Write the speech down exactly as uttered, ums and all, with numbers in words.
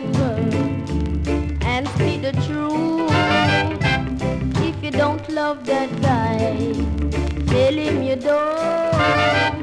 and speak the truth. If you don't love that guy, tell him you don't.